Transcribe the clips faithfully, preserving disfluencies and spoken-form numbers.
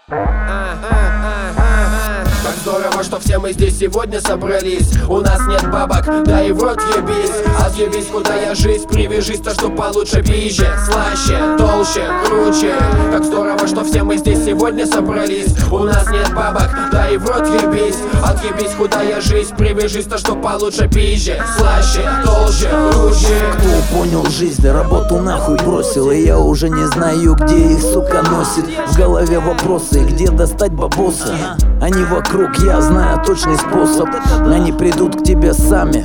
Как здорово, что все мы здесь сегодня собрались. У нас нет бабок, да и в рот ебись. Отъебись, куда я жизнь, привяжись, то что получше пизже. Слаще, толще, круче. Как здорово, что все мы здесь сегодня собрались. У нас нет бабок, да и в рот ебись. Отъебись, куда я жизнь, привяжись, то что получше пизже. Слаще, толще, круче. Кто понял жизнь, работу нахуй бросил, и я уже не знаю, где их, сука, носит. В голове вопросы, где достать бабосы. Они вокруг, я знаю точный способ. Они придут к тебе сами.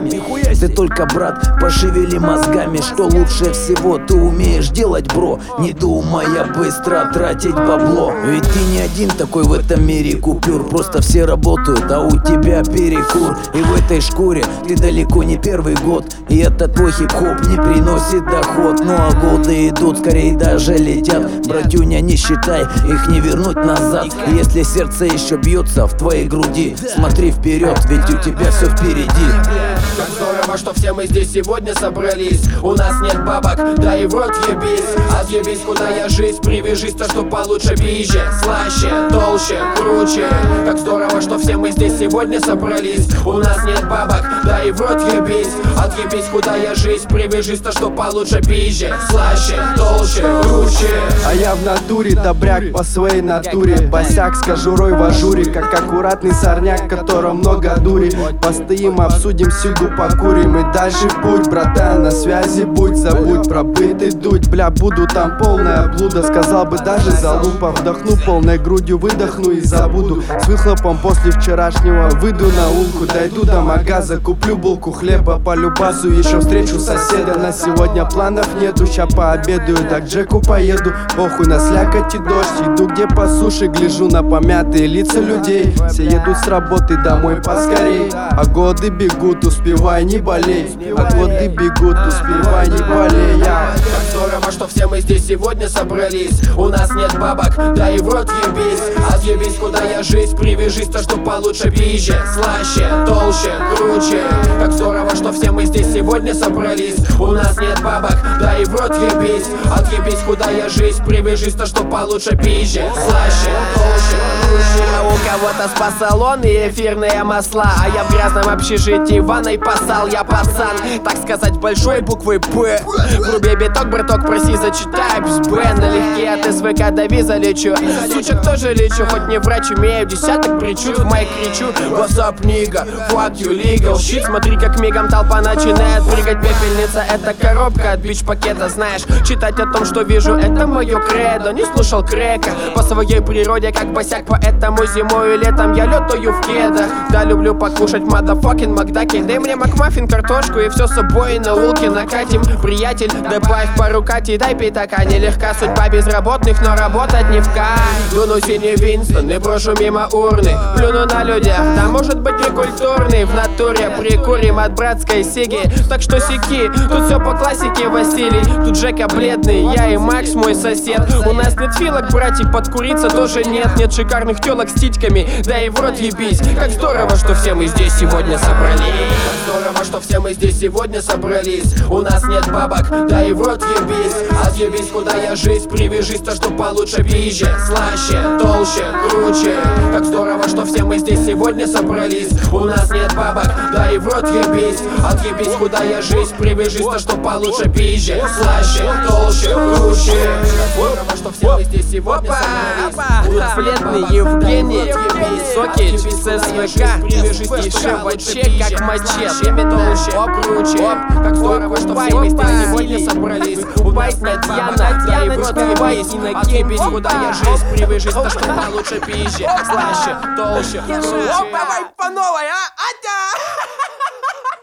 Ты только, брат, пошевели мозгами. Что лучше всего ты умеешь делать, бро? Не думая быстро тратить бабло. Ведь ты не один такой в этом мире купюр. Просто все работают, а у тебя перекур. И в этой шкуре ты далеко не первый год. И этот твой хип-хоп не приносит доход. Ну а годы идут, скорее даже летят. Братюня, не считай, их не вернуть назад. И если сердце еще бьется в твоей груди, смотри вперед, ведь у тебя все впереди. Как здорово, что все мы здесь сегодня собрались. У нас нет бабок, да и в рот ебись. Отъебись, куда я жизнь, привяжись, то что получше пизже. Слаще, толще, круче. Как здорово, что все мы здесь сегодня собрались. У нас нет бабок, да и в рот ебись. Отъебись, куда я жизнь, привяжись, то что получше пизже. Слаще, толще, круче. А я в натуре добряк по своей натуре. Босяк с кожурой в ажуре, как аккуратный сорняк, котором много дури. Постоим, обсудим, сиду покурим и дальше в путь, братан, на связи будь. Забудь про быт и дуть, бля, буду там полная блуда. Сказал бы даже залупа, вдохну полной грудью, выдохну и забуду. С выхлопом после вчерашнего выйду на улку. Дойду до магаза, куплю булку хлеба по любасу. Еще встречу соседа, на сегодня планов нету. Ща пообедаю, так к Джеку поеду. Похуй на слякоть и дождь, иду где по суше, гляжу на помятые лица людей. Все едут с работы домой поскорей. А годы бегут, успевай, не болей. А годы бегут, успевай, не болей. Как здорово, что все мы здесь сегодня собрались. У нас нет бабок, да и в рот ебись. Отъебись, куда я жизнь, привяжись, то что получше пизже. Слаще, толще, круче. Как здорово, что все мы здесь сегодня собрались. У нас нет бабок, да и в рот ебись. Отъебись, куда я жизнь, привяжись, то что получше пизже. Слаще, толще, круче. У кого-то спа-салон и эфирные масла, а я в грязном общежитии ванной поссал. Я пацан, так сказать, большой буквы П. Вруби биток, браток, проси, зачитай без Б. Налегке от СВК до виза лечу. Сучек тоже лечу, хоть не врач, имею десяток причуд. В майк кричу: what's up, nigga, fuck you, legal shit. Смотри, как мигом толпа начинает прыгать. Пепельница — это коробка от бич-пакета. Знаешь, читать о том, что вижу, это мое кредо. Не слушал крека по своей природе, как босяк, поэтому зимой и летом я летаю в кедах. Да, люблю покушать мадафакин Макдаки. Дай мне макмаффин, картошку и все с собой на улке накатим. Приятель, добавь пару кати, дай пятака. Нелегка судьба безработных, но работать не в кайф. Дуну синий Винстон и брошу мимо урны. Плюну на людях, да может быть некультурный. В натуре прикурим от братской сиги. Так что сики, тут все по классике, Василий. Тут Жека бледный, я и Макс мой сосед. У нас нет филок, братик, подкуриться тоже нет. Нет шикарных телок с титьками, да и в рот ебись. Как здорово, что все мы здесь сегодня собрались. Как здорово, что все мы здесь сегодня собрались. У нас нет бабок, да и в рот ебись. Отъебись, куда я жизнь, привяжись, то что получше пизже. Слаще, толще, круче. Как здорово, что все мы здесь сегодня собрались. У нас нет бабок, да и в рот ебись. Отъебись, куда я жизнь, привяжись, то что получше пизже. Слаще, толще, круче. Как здорово, что все мы здесь сегодня собрались. У нас Бледный Евгений, Сокич, с СВК, и ШВЧ как мачете. Оп, круче. Как здорово, что все мы здесь сегодня собрались. У нас нет бабок, да и в рот ебись. Отъебись, куда я жизнь, привяжись, то что получше пизже. Слаще, толще, круче. Давай по новой, а? Атя!